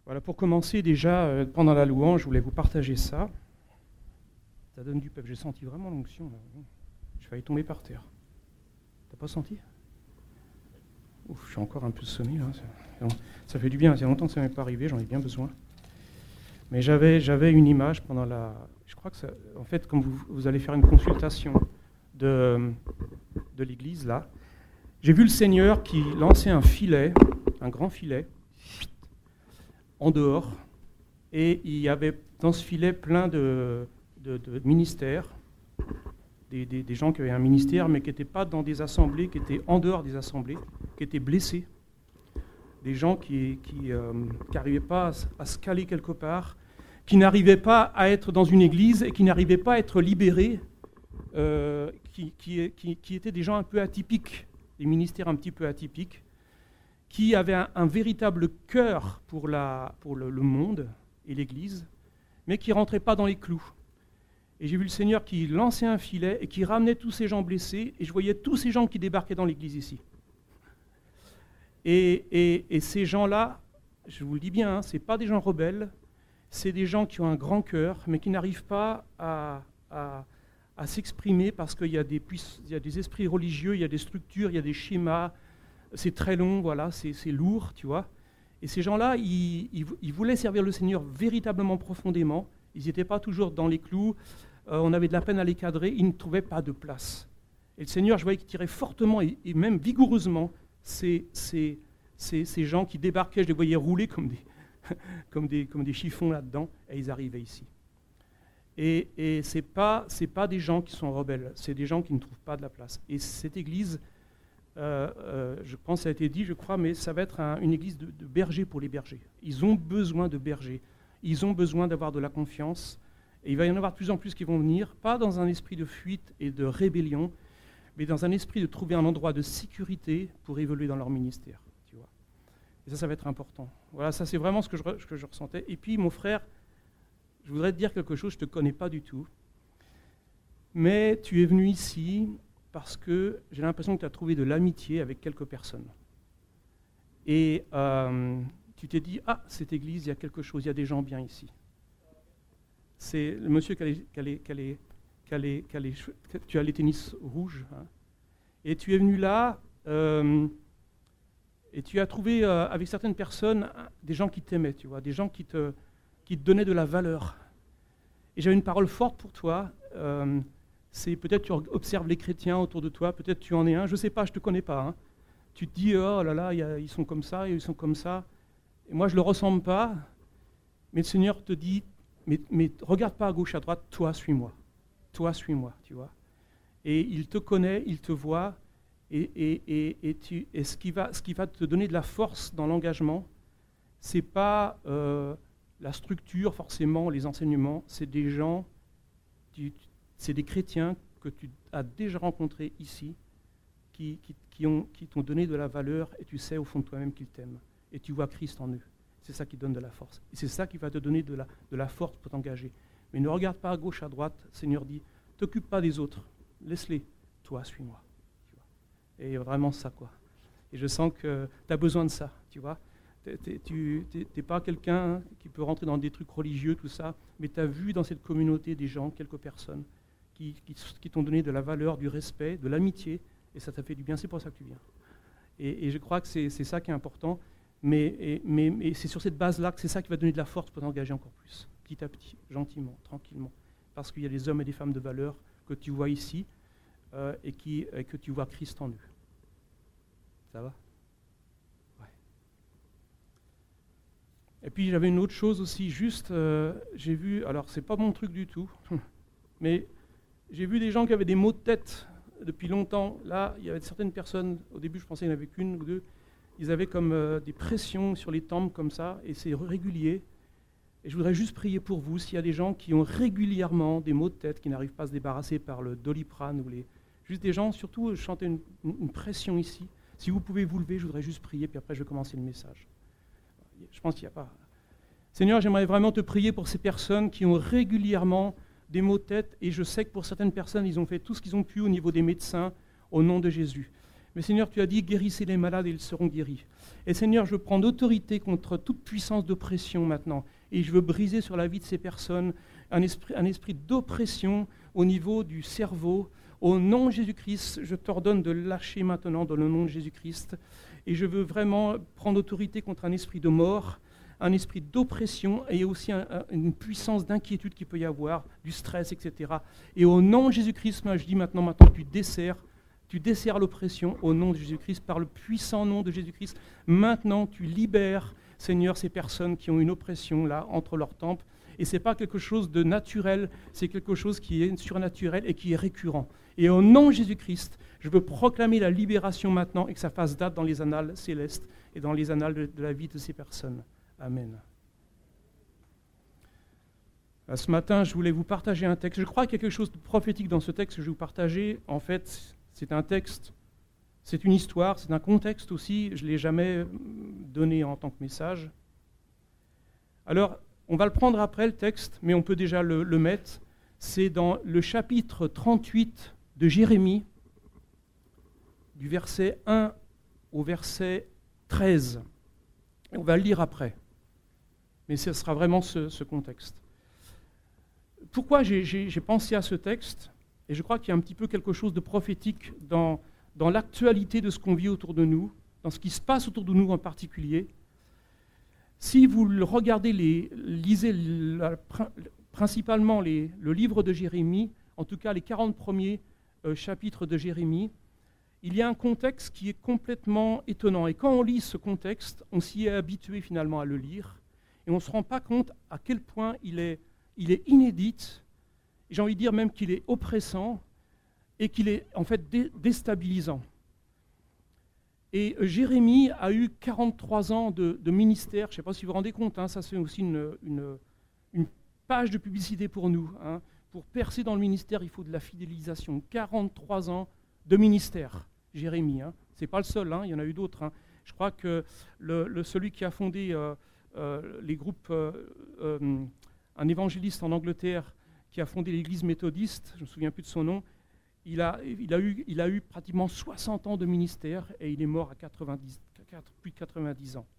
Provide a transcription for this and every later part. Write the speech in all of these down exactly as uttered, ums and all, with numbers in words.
Voilà, pour commencer, déjà, euh, pendant la louange, je voulais vous partager ça. Ça donne du peuple. J'ai senti vraiment l'onction. Là. Je failli tomber par terre. T'as pas senti? Ouf, je suis encore un peu sonné. Là. Ça, ça fait du bien. C'est longtemps que ça ne m'est pas arrivé. J'en ai bien besoin. Mais j'avais, j'avais une image pendant la... Je crois que ça... En fait, quand vous, vous allez faire une consultation de, de l'église, là, j'ai vu le Seigneur qui lançait un filet, un grand filet, en dehors, et il y avait dans ce filet plein de, de, de ministères, des, des, des gens qui avaient un ministère, mais qui n'étaient pas dans des assemblées, qui étaient en dehors des assemblées, qui étaient blessés, des gens qui n'arrivaient euh, pas à, à se caler quelque part, qui n'arrivaient pas à être dans une église et qui n'arrivaient pas à être libérés, euh, qui, qui, qui, qui étaient des gens un peu atypiques, des ministères un petit peu atypiques, qui avaient un, un véritable cœur pour, la, pour le, le monde et l'Église, mais qui ne rentraient pas dans les clous. Et j'ai vu le Seigneur qui lançait un filet et qui ramenait tous ces gens blessés, et je voyais tous ces gens qui débarquaient dans l'Église ici. Et, et, et ces gens-là, je vous le dis bien, hein, ce n'est pas des gens rebelles, c'est des gens qui ont un grand cœur, mais qui n'arrivent pas à, à, à s'exprimer parce qu'il y a des puiss- il y a des esprits religieux, il y a des structures, il y a des schémas. C'est très long, voilà, c'est, c'est lourd, tu vois. Et ces gens-là, ils, ils, ils voulaient servir le Seigneur véritablement profondément. Ils n'étaient pas toujours dans les clous. Euh, on avait de la peine à les cadrer. Ils ne trouvaient pas de place. Et le Seigneur, je voyais qu'il tirait fortement et, et même vigoureusement ces, ces, ces, ces gens qui débarquaient. Je les voyais rouler comme des, comme des, comme des chiffons là-dedans. Et ils arrivaient ici. Et, et ce n'est pas, c'est pas des gens qui sont rebelles. C'est des gens qui ne trouvent pas de la place. Et cette Église... Euh, euh, je pense que ça a été dit, je crois, mais ça va être un, une église de, de bergers pour les bergers. Ils ont besoin de bergers. Ils ont besoin d'avoir de la confiance. Et il va y en avoir de plus en plus qui vont venir, pas dans un esprit de fuite et de rébellion, mais dans un esprit de trouver un endroit de sécurité pour évoluer dans leur ministère. Tu vois. Et ça, ça va être important. Voilà, ça c'est vraiment ce que je, ce que je ressentais. Et puis, mon frère, je voudrais te dire quelque chose, je ne te connais pas du tout, mais tu es venu ici... parce que j'ai l'impression que tu as trouvé de l'amitié avec quelques personnes. Et euh, tu t'es dit, ah, cette église, il y a quelque chose, il y a des gens bien ici. C'est le monsieur qui a les, qui a les, qui a les, qui a les, qui a les, tu as les tennis rouges. Hein. Et tu es venu là, euh, et tu as trouvé euh, avec certaines personnes des gens qui t'aimaient, tu vois, des gens qui te, qui te donnaient de la valeur. Et j'avais une parole forte pour toi. Euh, C'est peut-être tu observes les chrétiens autour de toi, peut-être tu en es un, je ne sais pas, je ne te connais pas. Hein. Tu te dis, oh là là, y a, ils sont comme ça, ils sont comme ça. Et moi, je ne le ressemble pas, mais le Seigneur te dit, mais, mais regarde pas à gauche, à droite, toi, suis-moi. Toi, suis-moi, tu vois. Et il te connaît, il te voit, et, et, et, et, tu, et ce, qui va, ce qui va te donner de la force dans l'engagement, ce n'est pas euh, la structure, forcément, les enseignements, c'est des gens... Tu, C'est des chrétiens que tu as déjà rencontrés ici, qui, qui, qui, ont, qui t'ont donné de la valeur, et tu sais au fond de toi-même qu'ils t'aiment. Et tu vois Christ en eux. C'est ça qui donne de la force. Et c'est ça qui va te donner de la, de la force pour t'engager. Mais ne regarde pas à gauche, à droite. Le Seigneur dit, t'occupe pas des autres. Laisse-les. Toi, suis-moi. Tu vois. Et vraiment ça, quoi. Et je sens que tu as besoin de ça, tu vois. T'es, t'es, tu n'es pas quelqu'un qui peut rentrer dans des trucs religieux, tout ça, mais tu as vu dans cette communauté des gens, quelques personnes, Qui, qui, qui t'ont donné de la valeur, du respect, de l'amitié, et ça t'a fait du bien, c'est pour ça que tu viens. Et, et je crois que c'est, c'est ça qui est important, mais, et, mais, mais c'est sur cette base-là que c'est ça qui va donner de la force pour t'engager encore plus, petit à petit, gentiment, tranquillement, parce qu'il y a des hommes et des femmes de valeur que tu vois ici, euh, et, qui, et que tu vois Christ en eux. Ça va ? Ouais. Et puis j'avais une autre chose aussi, juste, euh, j'ai vu, alors c'est pas mon truc du tout, mais... J'ai vu des gens qui avaient des maux de tête depuis longtemps. Là, il y avait certaines personnes, au début je pensais qu'il n'y en avait qu'une ou deux, ils avaient comme euh, des pressions sur les tempes comme ça, et c'est régulier. Et je voudrais juste prier pour vous, s'il y a des gens qui ont régulièrement des maux de tête, qui n'arrivent pas à se débarrasser par le Doliprane, ou les... juste des gens, surtout, je sentais une, une pression ici. Si vous pouvez vous lever, je voudrais juste prier, puis après je vais commencer le message. Je pense qu'il n'y a pas... Seigneur, j'aimerais vraiment te prier pour ces personnes qui ont régulièrement des maux de tête, et je sais que pour certaines personnes, ils ont fait tout ce qu'ils ont pu au niveau des médecins, au nom de Jésus. Mais Seigneur, tu as dit, guérissez les malades et ils seront guéris. Et Seigneur, je prends autorité contre toute puissance d'oppression maintenant. Et je veux briser sur la vie de ces personnes un esprit, un esprit d'oppression au niveau du cerveau. Au nom de Jésus-Christ, je t'ordonne de lâcher maintenant dans le nom de Jésus-Christ. Et je veux vraiment prendre autorité contre un esprit de mort, un esprit d'oppression et aussi un, un, une puissance d'inquiétude qu'il peut y avoir, du stress, et cetera. Et au nom de Jésus-Christ, moi, je dis maintenant, maintenant, tu desserres, tu desserres l'oppression au nom de Jésus-Christ, par le puissant nom de Jésus-Christ. Maintenant, tu libères, Seigneur, ces personnes qui ont une oppression là entre leurs tempes. Et ce n'est pas quelque chose de naturel, c'est quelque chose qui est surnaturel et qui est récurrent. Et au nom de Jésus-Christ, je veux proclamer la libération maintenant et que ça fasse date dans les annales célestes et dans les annales de, de la vie de ces personnes. Amen. Ce matin, je voulais vous partager un texte. Je crois qu'il y a quelque chose de prophétique dans ce texte que je vais vous partager. En fait, c'est un texte, c'est une histoire, c'est un contexte aussi. Je ne l'ai jamais donné en tant que message. Alors, on va le prendre après le texte, mais on peut déjà le, le mettre. C'est dans le chapitre trente-huit de Jérémie, du verset un au verset treize. Et on va le lire après. Mais ce sera vraiment ce, ce contexte. Pourquoi j'ai, j'ai, j'ai pensé à ce texte ? Et je crois qu'il y a un petit peu quelque chose de prophétique dans, dans l'actualité de ce qu'on vit autour de nous, dans ce qui se passe autour de nous en particulier. Si vous regardez, les, lisez la, principalement les, le livre de Jérémie, en tout cas les quarante premiers euh, chapitres de Jérémie, il y a un contexte qui est complètement étonnant. Et quand on lit ce contexte, on s'y est habitué finalement à le lire, et on ne se rend pas compte à quel point il est, il est inédit, j'ai envie de dire même qu'il est oppressant, et qu'il est en fait dé- déstabilisant. Et Jérémie a eu quarante-trois ans de, de ministère, je ne sais pas si vous vous rendez compte, hein, ça c'est aussi une, une, une page de publicité pour nous. Hein. Pour percer dans le ministère, il faut de la fidélisation. quarante-trois ans de ministère, Jérémie. Hein. Ce n'est pas le seul, hein, il y en a eu d'autres. Hein. Je crois que le, le, celui qui a fondé euh, euh, les groupes, euh, euh, un évangéliste en Angleterre qui a fondé l'église méthodiste, je ne me souviens plus de son nom, Il a, il, a eu, il a eu pratiquement soixante ans de ministère et il est mort à quatre-vingt-dix, plus de quatre-vingt-dix ans.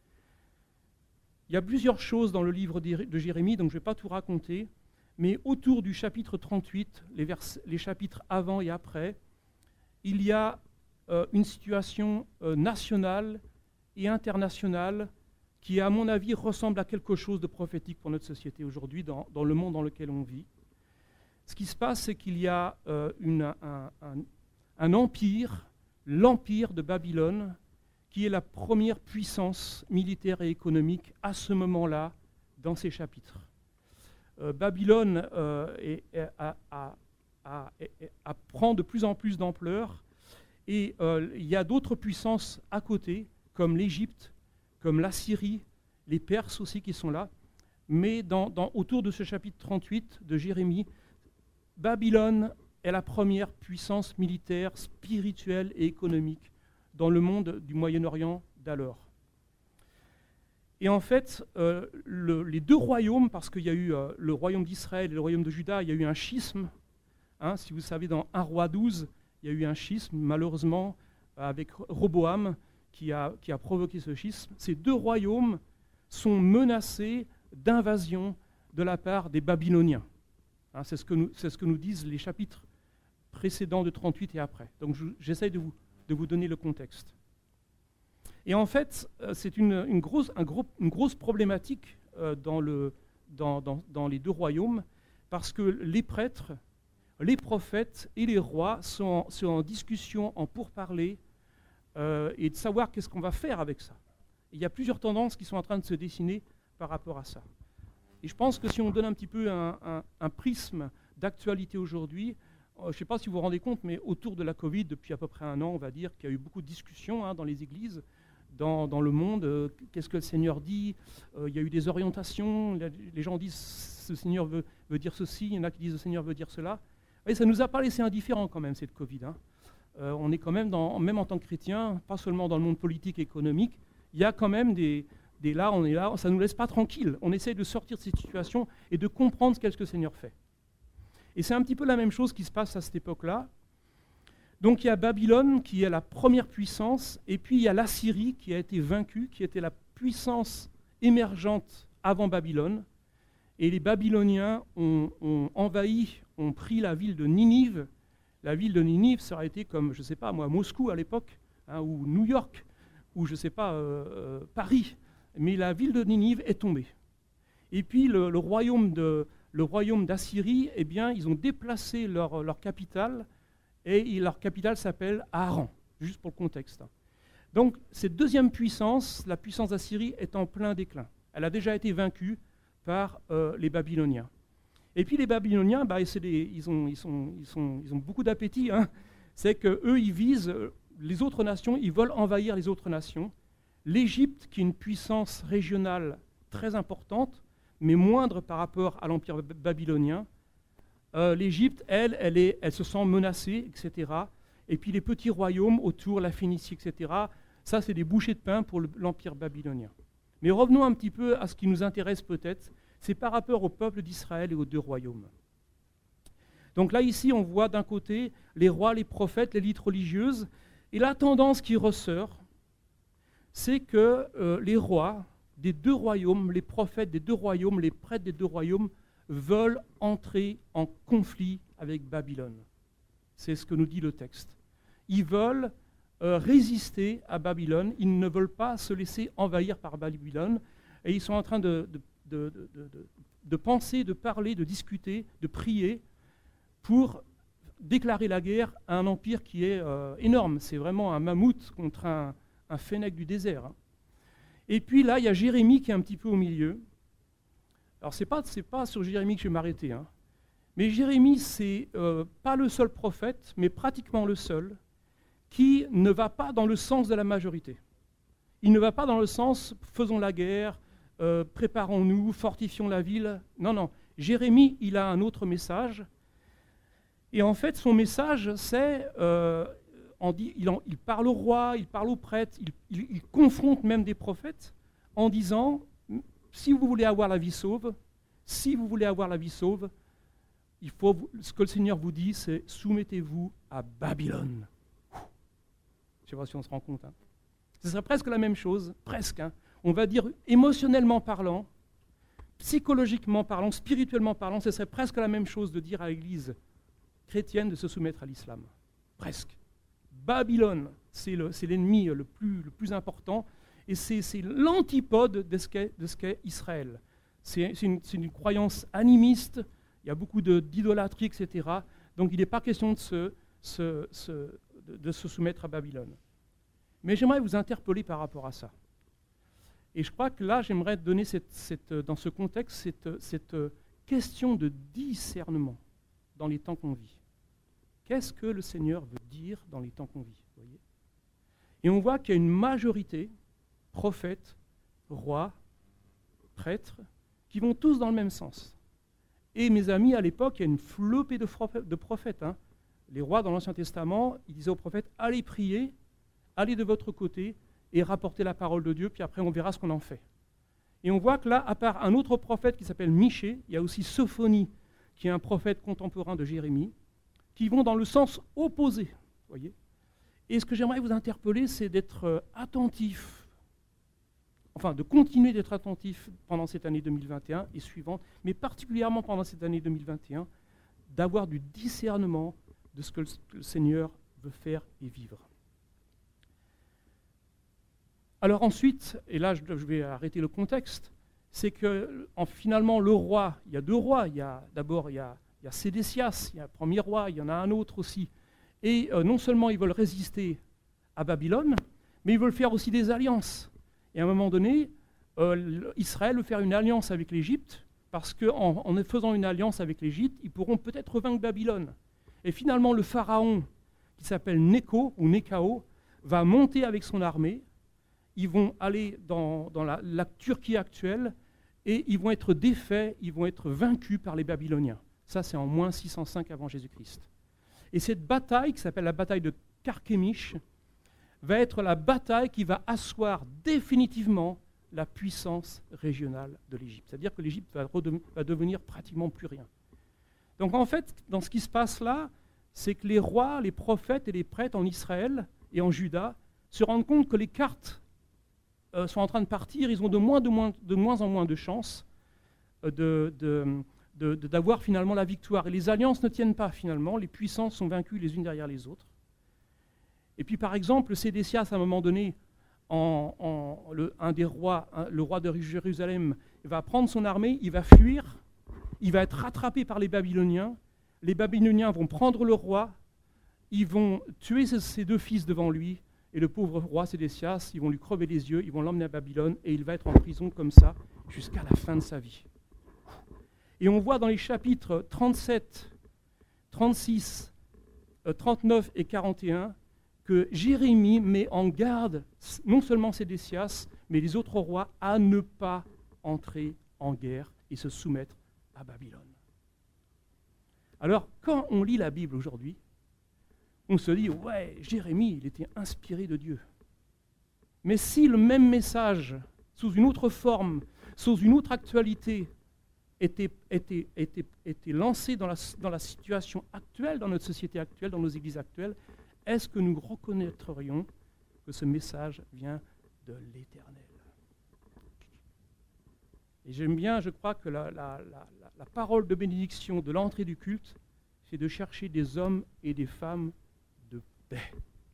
Il y a plusieurs choses dans le livre de Jérémie, donc je ne vais pas tout raconter, mais autour du chapitre trente-huit, les, vers, les chapitres avant et après, il y a euh, une situation euh, nationale et internationale qui, à mon avis, ressemble à quelque chose de prophétique pour notre société aujourd'hui, dans, dans le monde dans lequel on vit. Ce qui se passe, c'est qu'il y a euh, une, un, un, un empire, l'empire de Babylone, qui est la première puissance militaire et économique à ce moment-là dans ces chapitres. Euh, Babylone euh, est, est, a, a, a, est, a, prend de plus en plus d'ampleur et euh, il y a d'autres puissances à côté, comme l'Égypte, comme la Syrie, les Perses aussi qui sont là. Mais dans, dans, autour de ce chapitre trente-huit de Jérémie, Babylone est la première puissance militaire, spirituelle et économique dans le monde du Moyen-Orient d'alors. Et en fait, euh, le, les deux royaumes, parce qu'il y a eu euh, le royaume d'Israël et le royaume de Juda, il y a eu un schisme. Hein, si vous savez, dans un roi douze, il y a eu un schisme, malheureusement, avec Roboam, qui a, qui a provoqué ce schisme. Ces deux royaumes sont menacés d'invasion de la part des Babyloniens. Hein, c'est, ce que nous, c'est ce que nous disent les chapitres précédents de trente-huit et après. Donc je, j'essaie de vous, de vous donner le contexte. Et en fait, c'est une, une, grosse, un gros, une grosse problématique euh, dans, le, dans, dans, dans les deux royaumes, parce que les prêtres, les prophètes et les rois sont en, sont en discussion, en pourparlers, euh, et de savoir qu'est-ce qu'on va faire avec ça. Et il y a plusieurs tendances qui sont en train de se dessiner par rapport à ça. Et je pense que si on donne un petit peu un, un, un prisme d'actualité aujourd'hui, euh, je ne sais pas si vous vous rendez compte, mais autour de la Covid, depuis à peu près un an, on va dire qu'il y a eu beaucoup de discussions hein, dans les églises, dans, dans le monde. Euh, qu'est-ce que le Seigneur dit ? euh, Il y a eu des orientations, les gens disent « le Seigneur veut, veut dire ceci », il y en a qui disent « le Seigneur veut dire cela ». Et ça ne nous a pas laissé indifférents quand même, cette Covid. Hein. Euh, on est quand même, dans, même en tant que chrétiens, pas seulement dans le monde politique et économique, il y a quand même des... Et là, on est là, ça ne nous laisse pas tranquilles. On essaie de sortir de cette situation et de comprendre ce qu'est-ce que le Seigneur fait. Et c'est un petit peu la même chose qui se passe à cette époque-là. Donc il y a Babylone qui est la première puissance, et puis il y a l'Assyrie qui a été vaincue, qui était la puissance émergente avant Babylone. Et les Babyloniens ont, ont envahi, ont pris la ville de Ninive. La ville de Ninive, ça aurait été comme, je ne sais pas moi, Moscou à l'époque, hein, ou New York, ou je ne sais pas, euh, euh, Paris. Mais la ville de Ninive est tombée. Et puis le, le royaume de, le royaume d'Assyrie, eh bien, ils ont déplacé leur, leur capitale, et leur capitale s'appelle Haran, juste pour le contexte. Donc, cette deuxième puissance, la puissance d'Assyrie, est en plein déclin. Elle a déjà été vaincue par euh, les Babyloniens. Et puis les Babyloniens, bah, c'est des, ils, ont, ils, sont, ils, sont, ils ont beaucoup d'appétit. Hein. C'est qu'eux, ils visent les autres nations, ils veulent envahir les autres nations. L'Égypte, qui est une puissance régionale très importante, mais moindre par rapport à l'Empire babylonien, Euh, l'Égypte, elle, elle, est, elle se sent menacée, et cetera. Et puis les petits royaumes autour, la Phénicie, et cetera, ça, c'est des bouchées de pain pour le, l'Empire babylonien. Mais revenons un petit peu à ce qui nous intéresse peut-être, c'est par rapport au peuple d'Israël et aux deux royaumes. Donc là, ici, on voit d'un côté les rois, les prophètes, l'élite religieuse, et la tendance qui ressort, c'est que euh, les rois des deux royaumes, les prophètes des deux royaumes, les prêtres des deux royaumes, veulent entrer en conflit avec Babylone. C'est ce que nous dit le texte. Ils veulent euh, résister à Babylone, ils ne veulent pas se laisser envahir par Babylone, et ils sont en train de, de, de, de, de, de penser, de parler, de discuter, de prier pour déclarer la guerre à un empire qui est euh, énorme. C'est vraiment un mammouth contre un, un fennec du désert. Hein. Et puis là, il y a Jérémie qui est un petit peu au milieu. Alors, ce n'est pas, c'est pas sur Jérémie que je vais m'arrêter. Hein. Mais Jérémie, ce n'est euh, pas le seul prophète, mais pratiquement le seul, qui ne va pas dans le sens de la majorité. Il ne va pas dans le sens « faisons la guerre, euh, préparons-nous, fortifions la ville ». Non, non. Jérémie, il a un autre message. Et en fait, son message, c'est, euh, on dit, il, en, il parle au roi, il parle aux prêtres, il, il, il confronte même des prophètes en disant... Si vous voulez avoir la vie sauve, si vous voulez avoir la vie sauve, il faut, ce que le Seigneur vous dit, c'est soumettez-vous à Babylone. Je ne sais pas si on se rend compte. Hein. Ce serait presque la même chose, presque. Hein. On va dire émotionnellement parlant, psychologiquement parlant, spirituellement parlant, ce serait presque la même chose de dire à l'Église chrétienne de se soumettre à l'islam. Presque. Babylone, c'est, le, c'est l'ennemi le plus, le plus important. Et c'est, c'est l'antipode de ce qu'est, de ce qu'est Israël. C'est, c'est, une, c'est une croyance animiste, il y a beaucoup de, d'idolâtrie, et cetera. Donc il n'est pas question de se, se, se, de, de se soumettre à Babylone. Mais j'aimerais vous interpeller par rapport à ça. Et je crois que là, j'aimerais donner cette, cette, dans ce contexte cette, cette question de discernement dans les temps qu'on vit. Qu'est-ce que le Seigneur veut dire dans les temps qu'on vit, voyez ? Et on voit qu'il y a une majorité prophètes, rois, prêtres, qui vont tous dans le même sens. Et mes amis, à l'époque, il y a une flopée de prophètes. De prophètes hein. Les rois dans l'Ancien Testament, ils disaient aux prophètes, allez prier, allez de votre côté et rapportez la parole de Dieu, puis après on verra ce qu'on en fait. Et on voit que là, à part un autre prophète qui s'appelle Michée, il y a aussi Sophonie, qui est un prophète contemporain de Jérémie, qui vont dans le sens opposé. Voyez. Et ce que j'aimerais vous interpeller, c'est d'être attentif, enfin de continuer d'être attentif pendant cette année deux mille vingt et un et suivante, mais particulièrement pendant cette année deux mille vingt et un, d'avoir du discernement de ce que le Seigneur veut faire et vivre. Alors ensuite, et là je vais arrêter le contexte, c'est que en, finalement le roi, il y a deux rois, il y a, d'abord il y a, il y a Sédécias, il y a un premier roi, il y en a un autre aussi, et euh, non seulement ils veulent résister à Babylone, mais ils veulent faire aussi des alliances. Et à un moment donné, euh, Israël veut faire une alliance avec l'Égypte, parce qu'en en faisant une alliance avec l'Égypte, ils pourront peut-être vaincre Babylone. Et finalement, le pharaon, qui s'appelle Nécho, ou Néchao, va monter avec son armée. Ils vont aller dans, dans la, la Turquie actuelle, et ils vont être défaits, ils vont être vaincus par les Babyloniens. Ça, c'est en moins six cent cinq avant Jésus-Christ. Et cette bataille, qui s'appelle la bataille de Carchemish, va être la bataille qui va asseoir définitivement la puissance régionale de l'Égypte. C'est-à-dire que l'Égypte va, va devenir pratiquement plus rien. Donc en fait, dans ce qui se passe là, c'est que les rois, les prophètes et les prêtres en Israël et en Juda se rendent compte que les cartes euh, sont en train de partir, ils ont de moins, de moins, de moins en moins de chances euh, de, de, de, de, d'avoir finalement la victoire. Et les alliances ne tiennent pas finalement, les puissances sont vaincues les unes derrière les autres. Et puis par exemple, Sédécias, à un moment donné, en, en, le, un des rois, un, le roi de Jérusalem, va prendre son armée, il va fuir, il va être rattrapé par les Babyloniens. Les Babyloniens vont prendre le roi, ils vont tuer ses, ses deux fils devant lui, et le pauvre roi Sédécias, ils vont lui crever les yeux, ils vont l'emmener à Babylone, et il va être en prison comme ça jusqu'à la fin de sa vie. Et on voit dans les chapitres trente-sept, trente-six, trente-neuf et quarante et un que Jérémie met en garde non seulement Sédécias, mais les autres rois à ne pas entrer en guerre et se soumettre à Babylone. Alors, quand on lit la Bible aujourd'hui, on se dit, ouais, Jérémie, il était inspiré de Dieu. Mais si le même message, sous une autre forme, sous une autre actualité, était, était, était, était lancé dans la, dans la situation actuelle, dans notre société actuelle, dans nos églises actuelles, est-ce que nous reconnaîtrions que ce message vient de l'Éternel? Et j'aime bien, je crois que la, la, la, la parole de bénédiction de l'entrée du culte, c'est de chercher des hommes et des femmes de paix.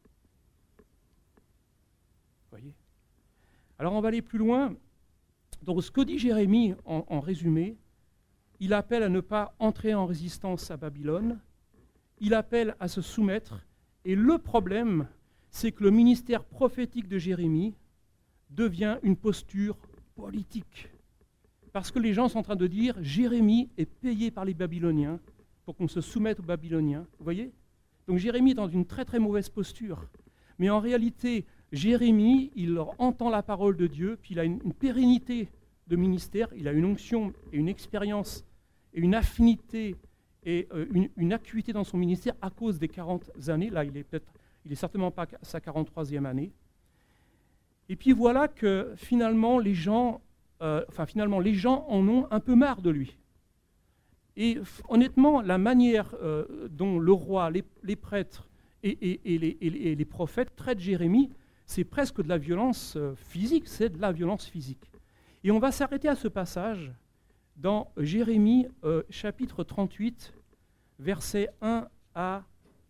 Voyez? Alors on va aller plus loin. Donc ce que dit Jérémie en, en résumé, il appelle à ne pas entrer en résistance à Babylone, il appelle à se soumettre, et le problème, c'est que le ministère prophétique de Jérémie devient une posture politique. Parce que les gens sont en train de dire « Jérémie est payé par les Babyloniens pour qu'on se soumette aux Babyloniens. » Vous voyez? Donc Jérémie est dans une très très mauvaise posture. Mais en réalité, Jérémie, il entend la parole de Dieu, puis il a une, une pérennité de ministère, il a une onction et une expérience et une affinité et euh, une, une acuité dans son ministère à cause des quarante années. Là, il est peut-être, il est certainement pas à sa quarante-troisième année. Et puis voilà que finalement les gens, euh, enfin finalement les gens en ont un peu marre de lui. Et f- honnêtement, la manière euh, dont le roi, les, les prêtres et, et, et, les, et, les, et les prophètes traitent Jérémie, c'est presque de la violence euh, physique, c'est de la violence physique. Et on va s'arrêter à ce passage dans Jérémie euh, chapitre trente-huit, versets un à,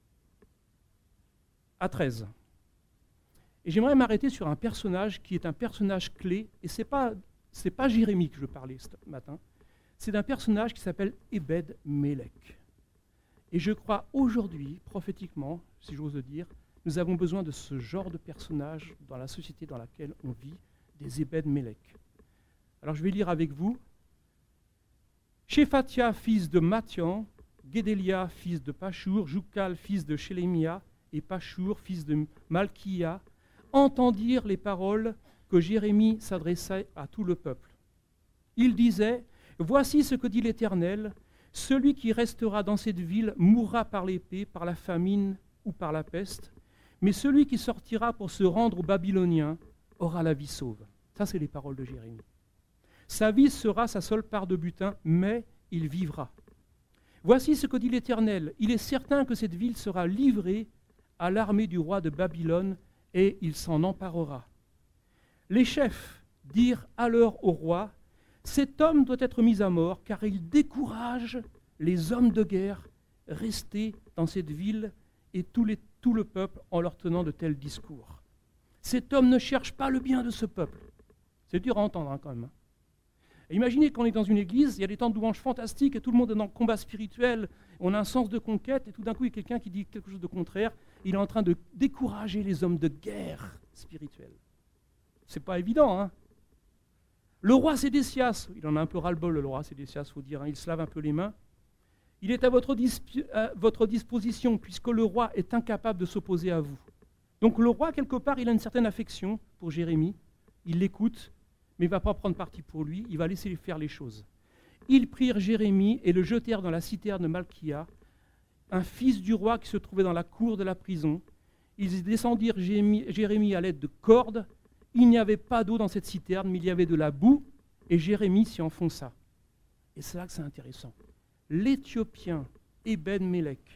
à treize. Et j'aimerais m'arrêter sur un personnage qui est un personnage clé, et ce n'est pas, c'est pas Jérémie que je parlais ce matin, c'est d'un personnage qui s'appelle Ebed-Mélech. Et je crois aujourd'hui, prophétiquement, si j'ose le dire, nous avons besoin de ce genre de personnage dans la société dans laquelle on vit, des Ebed-Mélech. Alors je vais lire avec vous. Shéphatia, fils de Mathian, Guédélia, fils de Pashur, Joukal, fils de Shélémia, et Pashur, fils de Malkia, entendirent les paroles que Jérémie s'adressait à tout le peuple. Il disait, « Voici ce que dit l'Éternel, celui qui restera dans cette ville mourra par l'épée, par la famine ou par la peste, mais celui qui sortira pour se rendre aux Babyloniens aura la vie sauve. » Ça, c'est les paroles de Jérémie. Sa vie sera sa seule part de butin, mais il vivra. Voici ce que dit l'Éternel. Il est certain que cette ville sera livrée à l'armée du roi de Babylone et il s'en emparera. Les chefs dirent alors au roi, « Cet homme doit être mis à mort car il décourage les hommes de guerre restés dans cette ville et tout, les, tout le peuple en leur tenant de tels discours. Cet homme ne cherche pas le bien de ce peuple. » C'est dur à entendre hein, quand même. Et imaginez qu'on est dans une église, il y a des temps de louange fantastiques et tout le monde est dans le combat spirituel, on a un sens de conquête et tout d'un coup il y a quelqu'un qui dit quelque chose de contraire, il est en train de décourager les hommes de guerre spirituelle. C'est pas évident, hein. Le roi Sédécias, il en a un peu ras-le-bol le roi Sédécias, il faut dire, hein, il se lave un peu les mains. Il est à votre, disp- à votre disposition puisque le roi est incapable de s'opposer à vous. Donc le roi, quelque part, il a une certaine affection pour Jérémie, il l'écoute, mais il ne va pas prendre parti pour lui, il va laisser faire les choses. Ils prirent Jérémie et le jetèrent dans la citerne de Malkia, un fils du roi qui se trouvait dans la cour de la prison. Ils descendirent Jérémie à l'aide de cordes. Il n'y avait pas d'eau dans cette citerne, mais il y avait de la boue, et Jérémie s'y enfonça. Et c'est là que c'est intéressant. L'Éthiopien Ebed-Mélech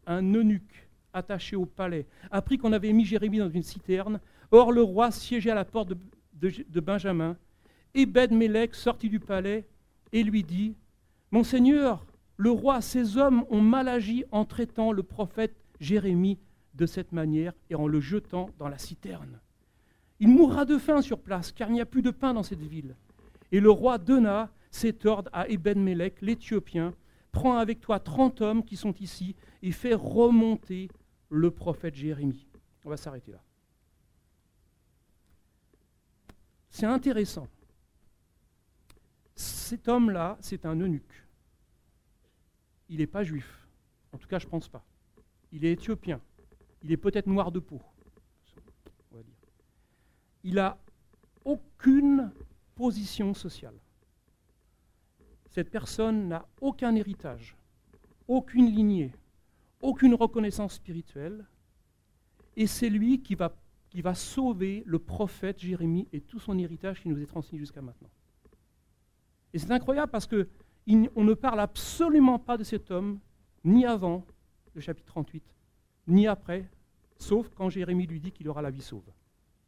un eunuque attaché au palais, apprit qu'on avait mis Jérémie dans une citerne. Or le roi siégeait à la porte de, de, de Benjamin. Ebed-Mélec sortit du palais et lui dit « Mon Seigneur, le roi, ces hommes ont mal agi en traitant le prophète Jérémie de cette manière et en le jetant dans la citerne. Il mourra de faim sur place, car il n'y a plus de pain dans cette ville. » Et le roi donna cet ordre à Ebed-Mélec, l'Éthiopien, « Prends avec toi trente hommes qui sont ici et fais remonter le prophète Jérémie. » On va s'arrêter là. C'est intéressant. Cet homme-là, c'est un eunuque. Il n'est pas juif. En tout cas, je ne pense pas. Il est éthiopien. Il est peut-être noir de peau. On va dire. Il n'a aucune position sociale. Cette personne n'a aucun héritage, aucune lignée, aucune reconnaissance spirituelle. Et c'est lui qui va, qui va sauver le prophète Jérémie et tout son héritage qui nous est transmis jusqu'à maintenant. Et c'est incroyable parce qu'on ne parle absolument pas de cet homme, ni avant le chapitre trente-huit, ni après, sauf quand Jérémie lui dit qu'il aura la vie sauve. Voyez-vous ?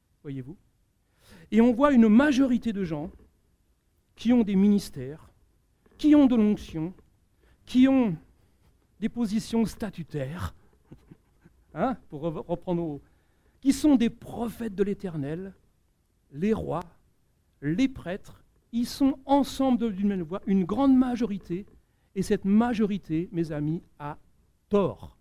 Et on voit une majorité de gens qui ont des ministères, qui ont de l'onction, qui ont des positions statutaires, hein, pour reprendre nos... qui sont des prophètes de l'Éternel, les rois, les prêtres. Ils sont ensemble d'une même voix, une grande majorité, et cette majorité, mes amis, a tort.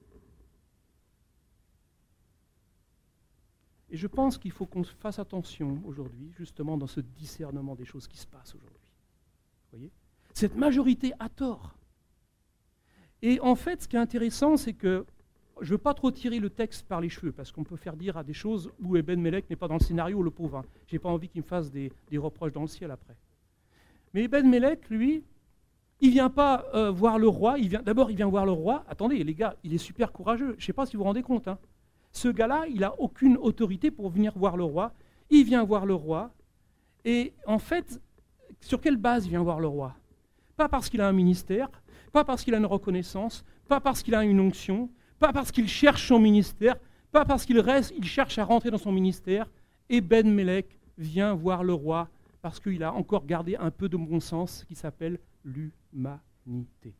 Et je pense qu'il faut qu'on fasse attention aujourd'hui, justement, dans ce discernement des choses qui se passent aujourd'hui. Vous voyez ? Cette majorité a tort. Et en fait, ce qui est intéressant, c'est que je ne veux pas trop tirer le texte par les cheveux, parce qu'on peut faire dire à des choses où Ebed-Mélec n'est pas dans le scénario, le pauvre. Hein. Je n'ai pas envie qu'il me fasse des, des reproches dans le ciel après. Mais Ebed-Mélec, lui, il ne vient pas euh, voir le roi. Il vient, d'abord, il vient voir le roi. Attendez, les gars, il est super courageux. Je ne sais pas si vous vous rendez compte. Hein. Ce gars-là, il n'a aucune autorité pour venir voir le roi. Il vient voir le roi. Et en fait, sur quelle base il vient voir le roi ? Pas parce qu'il a un ministère, pas parce qu'il a une reconnaissance, pas parce qu'il a une onction, pas parce qu'il cherche son ministère, pas parce qu'il reste, il cherche à rentrer dans son ministère. Ebed-Mélec vient voir le roi parce qu'il a encore gardé un peu de bon sens qui s'appelle l'humanité.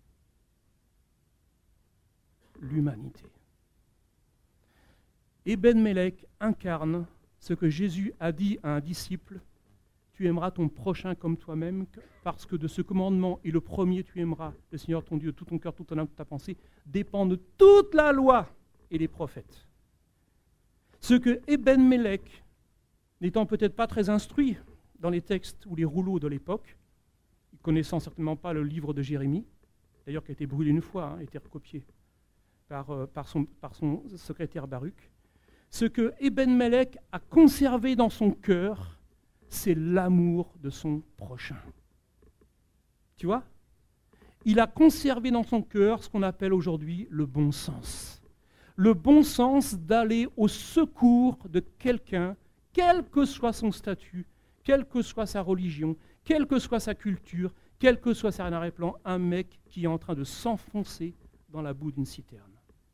L'humanité. Ebed-Mélec incarne ce que Jésus a dit à un disciple: tu aimeras ton prochain comme toi-même, parce que de ce commandement, et le premier, tu aimeras le Seigneur ton Dieu de tout ton cœur, toute ton âme, toute ta pensée, dépend de toute la loi et les prophètes. Ce que Ebed-Mélec, n'étant peut-être pas très instruit dans les textes ou les rouleaux de l'époque, connaissant certainement pas le livre de Jérémie, d'ailleurs qui a été brûlé une fois, hein, a été recopié par, euh, par, son, par son secrétaire Baruch, ce que Ebed-Mélec a conservé dans son cœur, c'est l'amour de son prochain. Tu vois ? Il a conservé dans son cœur ce qu'on appelle aujourd'hui le bon sens. Le bon sens d'aller au secours de quelqu'un, quel que soit son statut, quelle que soit sa religion, quelle que soit sa culture, quel que soit son arrière-plan, un mec qui est en train de s'enfoncer dans la boue d'une citerne.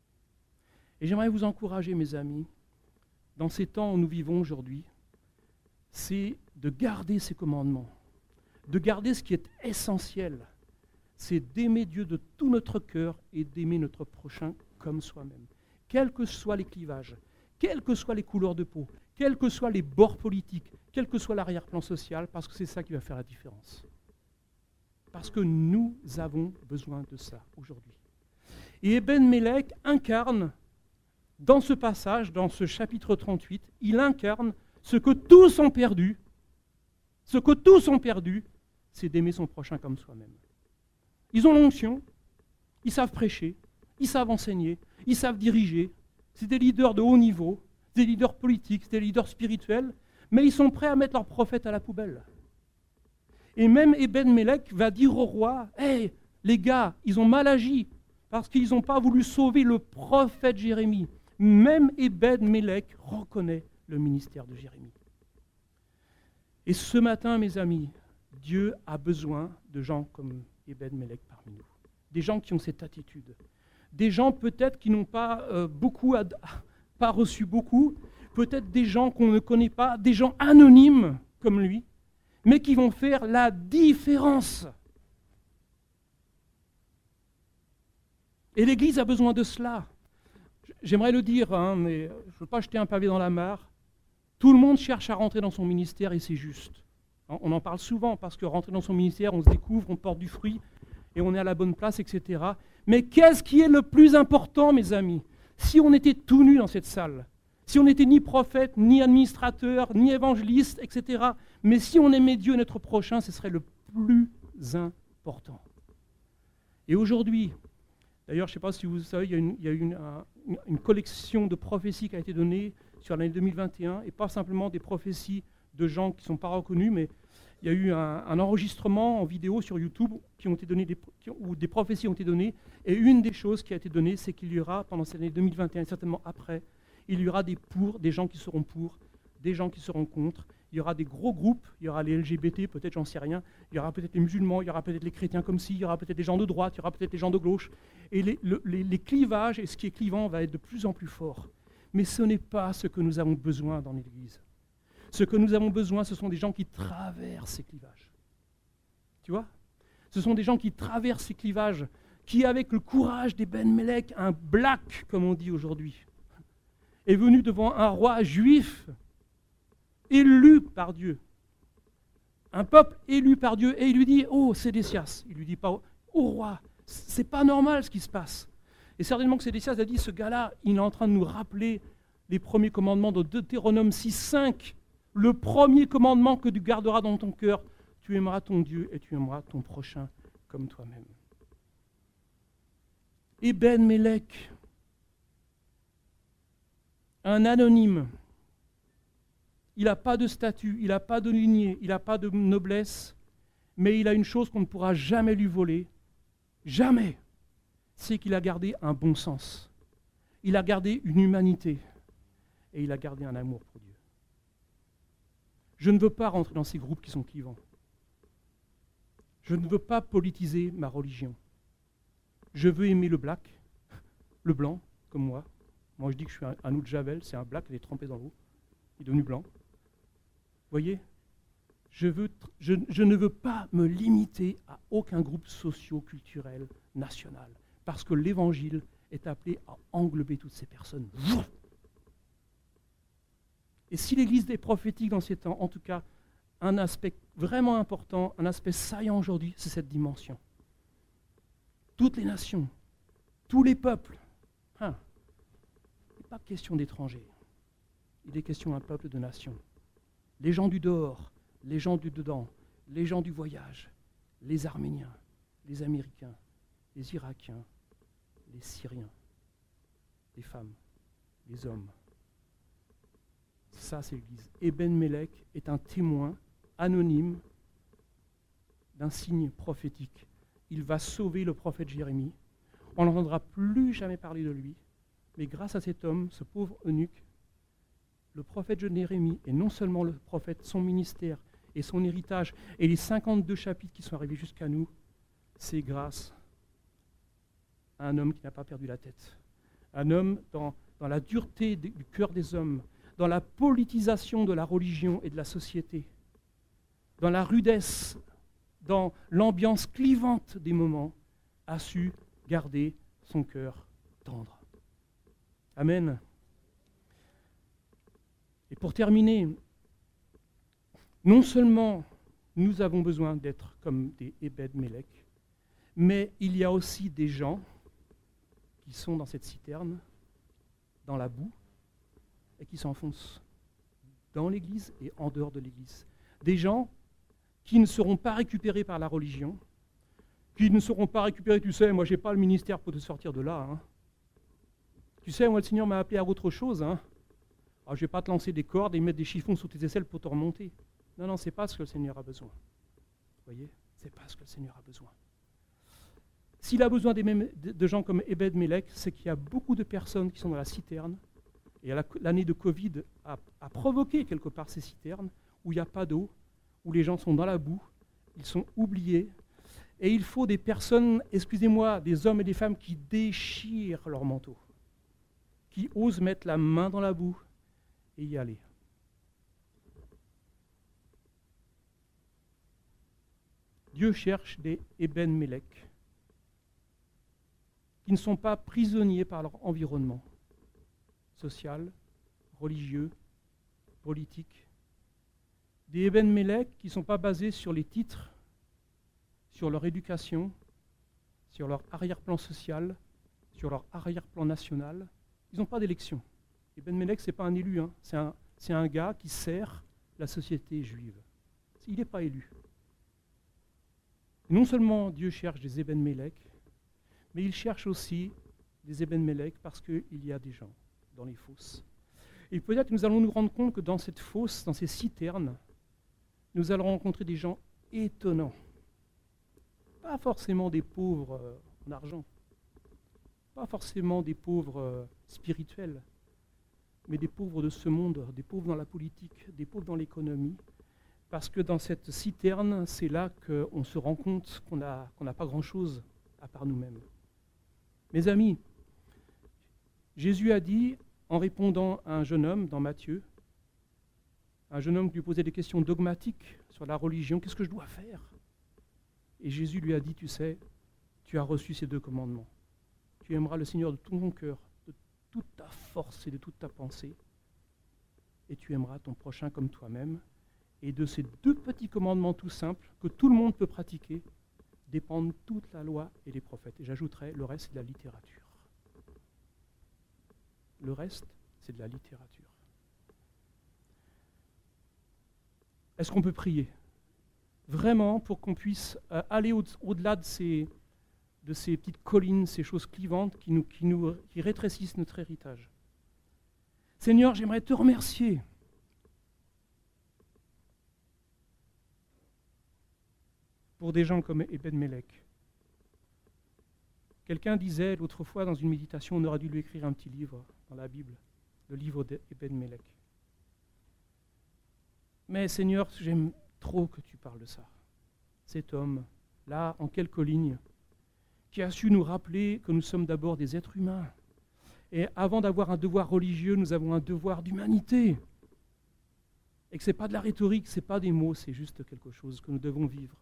Et j'aimerais vous encourager, mes amis, dans ces temps où nous vivons aujourd'hui, c'est de garder ces commandements, de garder ce qui est essentiel, c'est d'aimer Dieu de tout notre cœur et d'aimer notre prochain comme soi-même. Quels que soient les clivages, quelles que soient les couleurs de peau, quels que soient les bords politiques, quel que soit l'arrière-plan social, parce que c'est ça qui va faire la différence. Parce que nous avons besoin de ça aujourd'hui. Et Ebed-Mélec incarne, dans ce passage, dans ce chapitre trente-huit, il incarne ce que tous ont perdu. Ce que tous ont perdu, c'est d'aimer son prochain comme soi-même. Ils ont l'onction, ils savent prêcher, ils savent enseigner, ils savent diriger. C'est des leaders de haut niveau, des leaders politiques, des leaders spirituels, mais ils sont prêts à mettre leur prophète à la poubelle. Et même Ebed-Mélec va dire au roi, « Hey, les gars, ils ont mal agi parce qu'ils n'ont pas voulu sauver le prophète Jérémie. » Même Ebed-Mélec reconnaît le ministère de Jérémie. Et ce matin, mes amis, Dieu a besoin de gens comme Ebed-Mélec parmi nous. Des gens qui ont cette attitude. des gens peut-être qui n'ont pas, euh, beaucoup ad- pas reçu beaucoup, peut-être des gens qu'on ne connaît pas, des gens anonymes comme lui, mais qui vont faire la différence. Et l'Église a besoin de cela. J'aimerais le dire, hein, mais je ne veux pas jeter un pavé dans la mare. Tout le monde cherche à rentrer dans son ministère et c'est juste. On en parle souvent parce que rentrer dans son ministère, on se découvre, on porte du fruit et on est à la bonne place, et cetera. Mais qu'est-ce qui est le plus important, mes amis? Si on était tout nus dans cette salle, si on n'était ni prophète, ni administrateur, ni évangéliste, et cetera, mais si on aimait Dieu et notre prochain, ce serait le plus important. Et aujourd'hui, d'ailleurs, je ne sais pas si vous savez, il y a, une, il y a une, un, une collection de prophéties qui a été donnée sur l'année deux mille vingt et un, et pas simplement des prophéties de gens qui ne sont pas reconnus, mais il y a eu un, un enregistrement en vidéo sur YouTube qui ont été donné des, qui, où des prophéties ont été données, et une des choses qui a été donnée, c'est qu'il y aura, pendant cette année deux mille vingt et un, et certainement après, il y aura des pour, des gens qui seront pour, des gens qui seront contre, il y aura des gros groupes, il y aura les L G B T, peut-être, j'en sais rien, il y aura peut-être les musulmans, il y aura peut-être les chrétiens comme ci, il y aura peut-être les gens de droite, il y aura peut-être les gens de gauche, et les, le, les, les clivages, et ce qui est clivant va être de plus en plus fort. Mais ce n'est pas ce que nous avons besoin dans l'Église. Ce que nous avons besoin, ce sont des gens qui traversent ces clivages. Tu vois? Ce sont des gens qui traversent ces clivages, qui, avec le courage des Ben Melech, un black, comme on dit aujourd'hui, est venu devant un roi juif, élu par Dieu. Un peuple élu par Dieu, et il lui dit, oh, Sédécias, il lui dit pas, oh roi, c'est pas normal ce qui se passe. Et certainement que Sédécias a dit, ce gars-là, il est en train de nous rappeler les premiers commandements de Deutéronome six cinq. Le premier commandement que tu garderas dans ton cœur, tu aimeras ton Dieu et tu aimeras ton prochain comme toi-même. Et Ben Melech, un anonyme, il n'a pas de statut, il n'a pas de lignée, il n'a pas de noblesse, mais il a une chose qu'on ne pourra jamais lui voler, jamais, c'est qu'il a gardé un bon sens. Il a gardé une humanité et il a gardé un amour pour Dieu. Je ne veux pas rentrer dans ces groupes qui sont clivants. Je ne veux pas politiser ma religion. Je veux aimer le black, le blanc, comme moi. Moi, je dis que je suis un, un Oudjavel, c'est un black, il est trempé dans l'eau. Il est devenu blanc. Vous voyez, je, veux, je, je ne veux pas me limiter à aucun groupe socio-culturel national, parce que l'Évangile est appelé à englober toutes ces personnes. Et si l'Église est prophétique dans ces temps, en tout cas, un aspect vraiment important, un aspect saillant aujourd'hui, c'est cette dimension. Toutes les nations, tous les peuples, hein, il n'est pas question d'étrangers, il est question d'un peuple de nations. Les gens du dehors, les gens du dedans, les gens du voyage, les Arméniens, les Américains, les Irakiens, les Syriens, les femmes, les hommes. Ça, c'est l'Église. Et Ben Melech est un témoin anonyme d'un signe prophétique. Il va sauver le prophète Jérémie. On n'entendra plus jamais parler de lui. Mais grâce à cet homme, ce pauvre eunuque, le prophète Jérémie est non seulement le prophète, son ministère et son héritage, et les cinquante-deux chapitres qui sont arrivés jusqu'à nous, c'est grâce à un homme qui n'a pas perdu la tête. Un homme dans, dans la dureté du cœur des hommes, dans la politisation de la religion et de la société, dans la rudesse, dans l'ambiance clivante des moments, a su garder son cœur tendre. Amen. Et pour terminer, non seulement nous avons besoin d'être comme des Ebed Melech, mais il y a aussi des gens qui sont dans cette citerne, dans la boue, et qui s'enfoncent dans l'Église et en dehors de l'Église. Des gens qui ne seront pas récupérés par la religion, qui ne seront pas récupérés, tu sais, moi je n'ai pas le ministère pour te sortir de là. Hein. Tu sais, moi le Seigneur m'a appelé à autre chose. Hein. Alors, je ne vais pas te lancer des cordes et mettre des chiffons sous tes aisselles pour te remonter. Non, non, ce n'est pas ce que le Seigneur a besoin. Vous voyez, ce n'est pas ce que le Seigneur a besoin. S'il a besoin des mêmes, de gens comme Ebed Melech, c'est qu'il y a beaucoup de personnes qui sont dans la citerne. Et l'année de Covid a, a provoqué quelque part ces citernes où il n'y a pas d'eau, où les gens sont dans la boue, ils sont oubliés. Et il faut des personnes, excusez-moi, des hommes et des femmes qui déchirent leur manteau, qui osent mettre la main dans la boue et y aller. Dieu cherche des Eben Melech qui ne sont pas prisonniers par leur environnement social, religieux, politique. Des Eben Melech qui ne sont pas basés sur les titres, sur leur éducation, sur leur arrière-plan social, sur leur arrière-plan national. Ils n'ont pas d'élection. Eben Melech, ce n'est pas un élu, hein. c'est, un, c'est un gars qui sert la société juive. Il n'est pas élu. Non seulement Dieu cherche des Eben Melech, mais il cherche aussi des Eben Melech parce qu'il y a des gens dans les fosses. Et peut-être que nous allons nous rendre compte que dans cette fosse, dans ces citernes, nous allons rencontrer des gens étonnants. Pas forcément des pauvres euh, en argent, pas forcément des pauvres euh, spirituels, mais des pauvres de ce monde, des pauvres dans la politique, des pauvres dans l'économie, parce que dans cette citerne, c'est là qu'on se rend compte qu'on a, qu'on n'a pas grand-chose à part nous-mêmes. Mes amis, Jésus a dit, en répondant à un jeune homme dans Matthieu, un jeune homme qui lui posait des questions dogmatiques sur la religion, qu'est-ce que je dois faire ? Et Jésus lui a dit, tu sais, tu as reçu ces deux commandements. Tu aimeras le Seigneur de tout ton cœur, de toute ta force et de toute ta pensée, et tu aimeras ton prochain comme toi-même. Et de ces deux petits commandements tout simples, que tout le monde peut pratiquer, dépendent toute la loi et les prophètes. Et j'ajouterais, le reste, c'est de la littérature. Le reste, c'est de la littérature. Est-ce qu'on peut prier ? Vraiment, pour qu'on puisse euh, aller au- au-delà de ces, de ces petites collines, ces choses clivantes qui, nous, qui, nous, qui rétrécissent notre héritage. Seigneur, j'aimerais te remercier pour des gens comme Eben Melech. Quelqu'un disait l'autre fois dans une méditation, on aurait dû lui écrire un petit livre dans la Bible, le livre d'Eben Melech. Mais Seigneur, j'aime trop que tu parles de ça. Cet homme, là, en quelques lignes, qui a su nous rappeler que nous sommes d'abord des êtres humains. Et avant d'avoir un devoir religieux, nous avons un devoir d'humanité. Et que ce n'est pas de la rhétorique, ce n'est pas des mots, c'est juste quelque chose que nous devons vivre.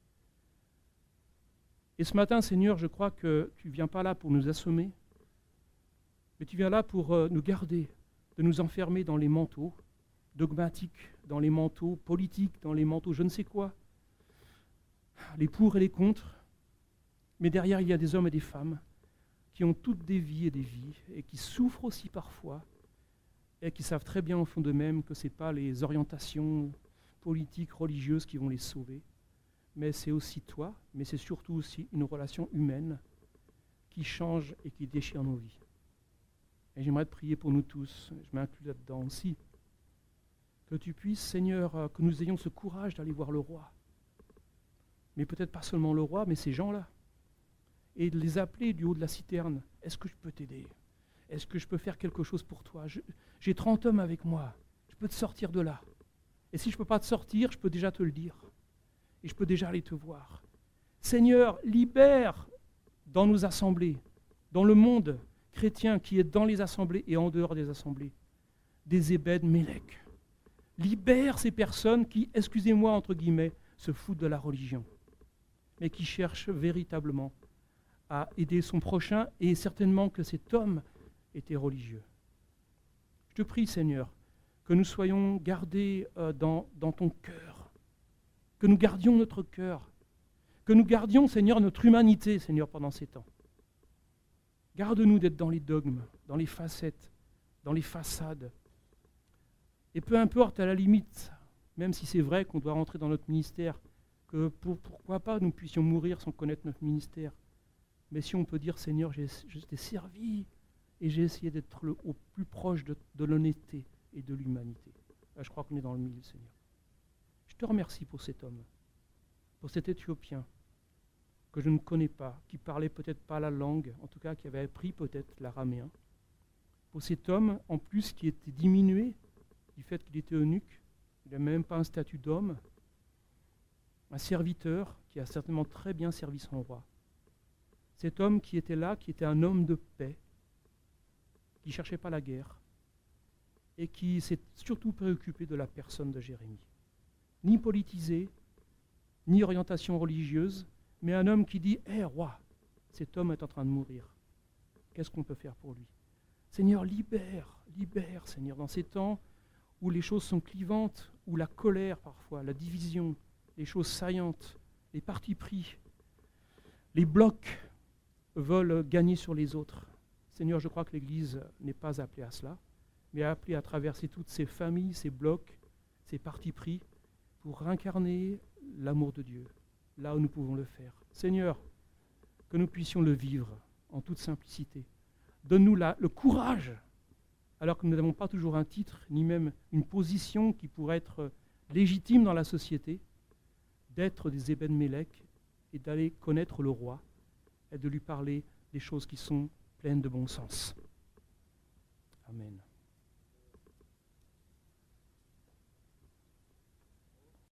Et ce matin, Seigneur, je crois que tu ne viens pas là pour nous assommer, mais tu viens là pour euh, nous garder, de nous enfermer dans les manteaux dogmatiques, dans les manteaux politiques, dans les manteaux je ne sais quoi, les pour et les contre. Mais derrière, il y a des hommes et des femmes qui ont toutes des vies et des vies, et qui souffrent aussi parfois, et qui savent très bien au fond d'eux-mêmes que ce n'est pas les orientations politiques, religieuses qui vont les sauver, mais c'est aussi toi, mais c'est surtout aussi une relation humaine qui change et qui déchire nos vies. Et j'aimerais te prier pour nous tous, je m'inclus là-dedans aussi, que tu puisses, Seigneur, que nous ayons ce courage d'aller voir le roi. Mais peut-être pas seulement le roi, mais ces gens-là. Et de les appeler du haut de la citerne. Est-ce que je peux t'aider ? Est-ce que je peux faire quelque chose pour toi ? je, J'ai trente hommes avec moi. Je peux te sortir de là. Et si je ne peux pas te sortir, je peux déjà te le dire. Et je peux déjà aller te voir. Seigneur, libère dans nos assemblées, dans le monde chrétien qui est dans les assemblées et en dehors des assemblées, des Eben Melech. Libère ces personnes qui, excusez-moi entre guillemets, se foutent de la religion, mais qui cherchent véritablement à aider son prochain, et certainement que cet homme était religieux. Je te prie, Seigneur, que nous soyons gardés euh, dans, dans ton cœur, que nous gardions notre cœur, que nous gardions, Seigneur, notre humanité, Seigneur, pendant ces temps. Garde-nous d'être dans les dogmes, dans les facettes, dans les façades. Et peu importe, à la limite, même si c'est vrai qu'on doit rentrer dans notre ministère, que pour, pourquoi pas nous puissions mourir sans connaître notre ministère. Mais si on peut dire, Seigneur, j'ai, je t'ai servi et j'ai essayé d'être le, au plus proche de, de l'honnêteté et de l'humanité. Là, je crois qu'on est dans le milieu, Seigneur. Je te remercie pour cet homme, pour cet Éthiopien que je ne connais pas, qui parlait peut-être pas la langue, en tout cas qui avait appris peut-être l'araméen. Pour cet homme, en plus, qui était diminué du fait qu'il était eunuque, il n'a même pas un statut d'homme, un serviteur qui a certainement très bien servi son roi. Cet homme qui était là, qui était un homme de paix, qui ne cherchait pas la guerre, et qui s'est surtout préoccupé de la personne de Jérémie. Ni politisé, ni orientation religieuse, mais un homme qui dit « Hé, roi, cet homme est en train de mourir. Qu'est-ce qu'on peut faire pour lui ?» Seigneur, libère, libère, Seigneur, dans ces temps où les choses sont clivantes, où la colère parfois, la division, les choses saillantes, les partis pris, les blocs veulent gagner sur les autres. Seigneur, je crois que l'Église n'est pas appelée à cela, mais appelée à traverser toutes ces familles, ces blocs, ces partis pris, pour incarner l'amour de Dieu, là où nous pouvons le faire. Seigneur, que nous puissions le vivre en toute simplicité. Donne-nous la, le courage, alors que nous n'avons pas toujours un titre, ni même une position qui pourrait être légitime dans la société, d'être des Eben-Mélec et d'aller connaître le roi et de lui parler des choses qui sont pleines de bon sens. Amen.